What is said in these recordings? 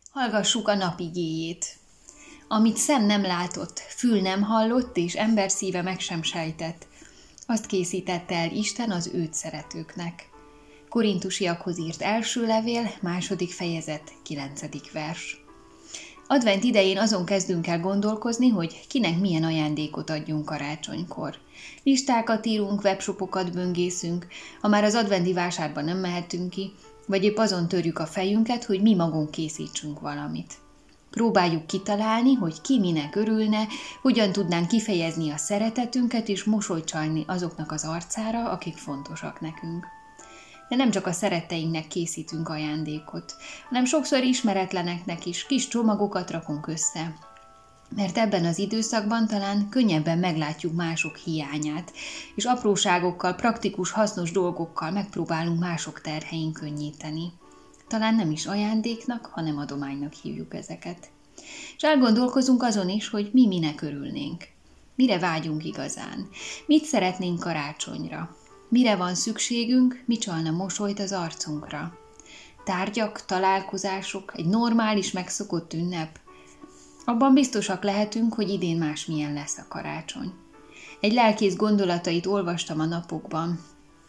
Hallgassuk a nap igéjét. Amit szem nem látott, fül nem hallott, és ember szíve meg sem sejtett, azt készítette el Isten az őt szeretőknek. Korintusiakhoz írt első levél, 2. fejezet, 9. vers. Advent idején azon kezdünk el gondolkozni, hogy kinek milyen ajándékot adjunk karácsonykor. Listákat írunk, webshopokat böngészünk, ha már az adventi vásárban nem mehetünk ki, vagy épp azon törjük a fejünket, hogy mi magunk készítsünk valamit. Próbáljuk kitalálni, hogy ki minek örülne, hogyan tudnánk kifejezni a szeretetünket és mosolyt csalni azoknak az arcára, akik fontosak nekünk. De nem csak a szeretteinknek készítünk ajándékot, hanem sokszor ismeretleneknek is kis csomagokat rakunk össze. Mert ebben az időszakban talán könnyebben meglátjuk mások hiányát, és apróságokkal, praktikus, hasznos dolgokkal megpróbálunk mások terhein könnyíteni. Talán nem is ajándéknak, hanem adománynak hívjuk ezeket. És elgondolkozunk azon is, hogy mi minek örülnénk. Mire vágyunk igazán? Mit szeretnénk karácsonyra? Mire van szükségünk, mi csalna mosolyt az arcunkra? Tárgyak, találkozások, egy normális, megszokott ünnep? Abban biztosak lehetünk, hogy idén másmilyen lesz a karácsony. Egy lelkész gondolatait olvastam a napokban.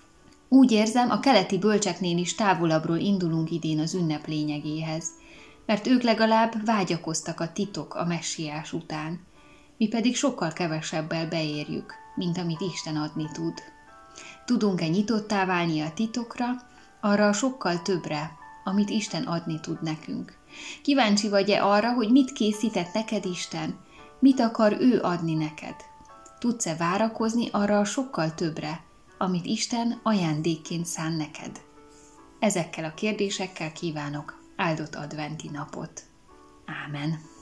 Úgy érzem, a keleti bölcseknél is távolabbról indulunk idén az ünnep lényegéhez, mert ők legalább vágyakoztak a titok a messiás után, mi pedig sokkal kevesebbel beérjük, mint amit Isten adni tud. Tudunk-e nyitottá válni a titokra, arra a sokkal többre, amit Isten adni tud nekünk? Kíváncsi vagy-e arra, hogy mit készített neked Isten? Mit akar ő adni neked? Tudsz-e várakozni arra a sokkal többre, amit Isten ajándékként szán neked? Ezekkel a kérdésekkel kívánok áldott adventi napot. Ámen.